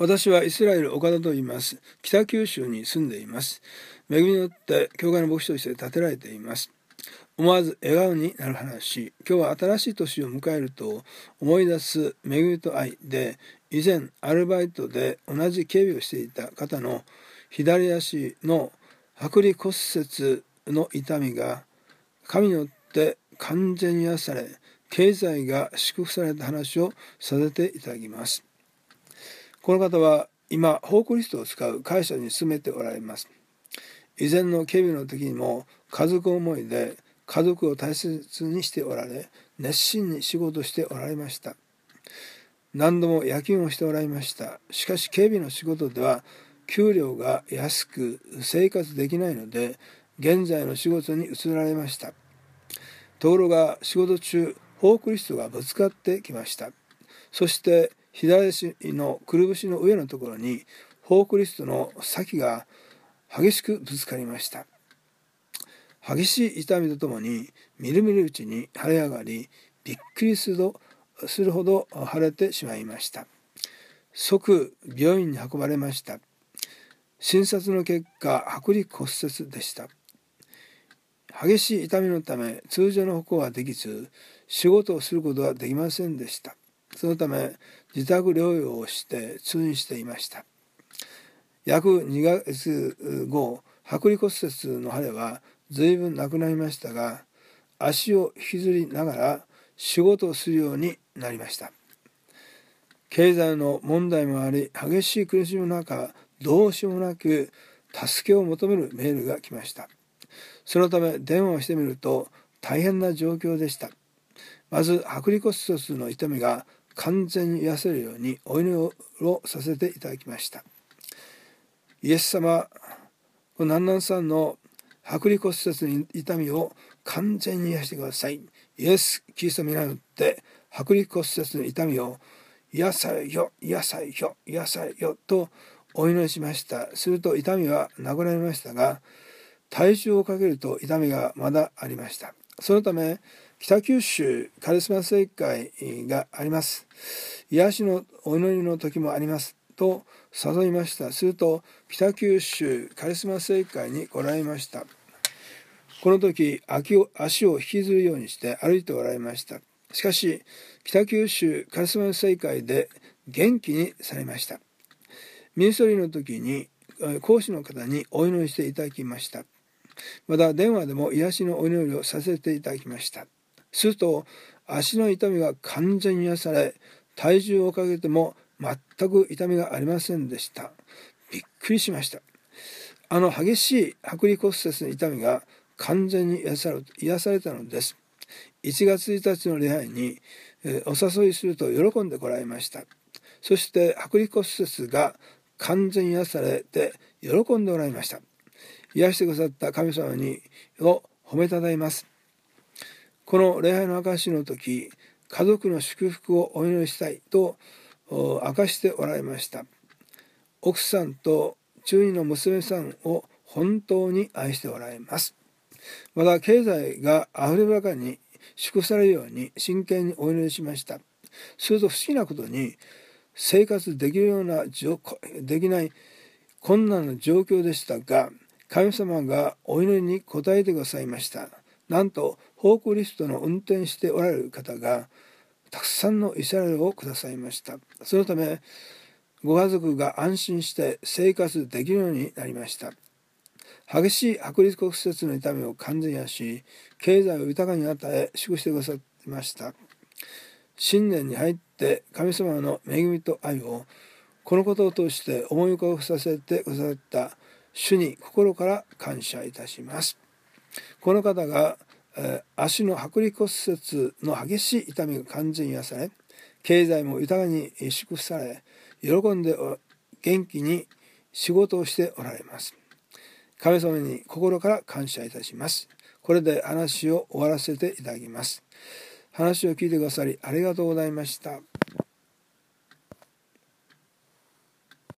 私はイスラエル岡田と言います。北九州に住んでいます。恵みによって教会の牧師として建てられています。思わず笑顔になる話。今日は新しい年を迎えると思い出す恵みと愛で、以前アルバイトで同じ警備をしていた方の左足の剥離骨折の痛みが神によって完全に癒され、経済が祝福された話をさせていただきます。この方は今フォークリフトを使う会社に勤めておられます。以前の警備の時にも家族思いで家族を大切にしておられ、熱心に仕事しておられました。何度も夜勤をしておられました。しかし警備の仕事では給料が安く生活できないので、現在の仕事に移られました。ところが仕事中、フォークリフトがぶつかってきました。そして左足のくるぶしの上のところにフォークリフトの先が激しくぶつかりました。激しい痛みとともにみるみるうちに腫れ上がり、びっくりするほど腫れてしまいました。即病院に運ばれました。診察の結果、剥離骨折でした。激しい痛みのため通常の歩行はできず、仕事をすることはできませんでした。そのため自宅療養をして通院していました。約2ヶ月後、剥離骨折の腫れは随分なくなりましたが、足を引きずりながら仕事をするようになりました。経済の問題もあり、激しい苦しみの中、どうしようもなく助けを求めるメールが来ました。そのため電話をしてみると大変な状況でした。まず剥離骨折の痛みが完全に癒せるようにお祈りをさせていただきました。イエス様、この南南さんの剥離骨折の痛みを完全に癒してください。イエス・キリストの皆によって剥離骨折の痛みを癒されよ、癒されよ、癒されよとお祈りしました。すると痛みはなくなりましたが、体重をかけると痛みがまだありました。そのため北九州カリスマ聖会があります。癒しのお祈りの時もありますと誘いました。すると北九州カリスマ聖会に来られました。この時足を引きずるようにして歩いておられました。しかし北九州カリスマ聖会で元気にされました。ミニストリーの時に講師の方にお祈りしていただきました。また電話でも癒しのお祈りをさせていただきました。すると足の痛みが完全に癒され、体重をかけても全く痛みがありませんでした。びっくりしました。激しい剥離骨折の痛みが完全に癒されたのです。1月1日の礼拝にお誘いすると喜んでこられました。そして剥離骨折が完全に癒されて喜んでおられました。癒してくださった神様を褒めたたえます。この礼拝の証しの時、家族の祝福をお祈りしたいと明かしておられました。奥さんと中2の娘さんを本当に愛しておられます。また経済があふればかりに祝福されるように真剣にお祈りしました。すると不思議なことに、生活できるようなできない困難な状況でしたが、神様がお祈りに応えてくださいました。なんとフォークリフトの運転しておられる方がたくさんのイスラエルをくださいました。そのためご家族が安心して生活できるようになりました。激しい剥離骨折の痛みを完全に癒し、経済を豊かに与え祝福してくださいました。新年に入って神様の恵みと愛をこのことを通して思い浮かべさせてくださった主に心から感謝いたします。この方が足の剥離骨折の激しい痛みが完全に癒され、経済も豊かに祝福され、喜んで元気に仕事をしておられます。神様に心から感謝いたします。これで話を終わらせていただきます。話を聞いてくださりありがとうございました。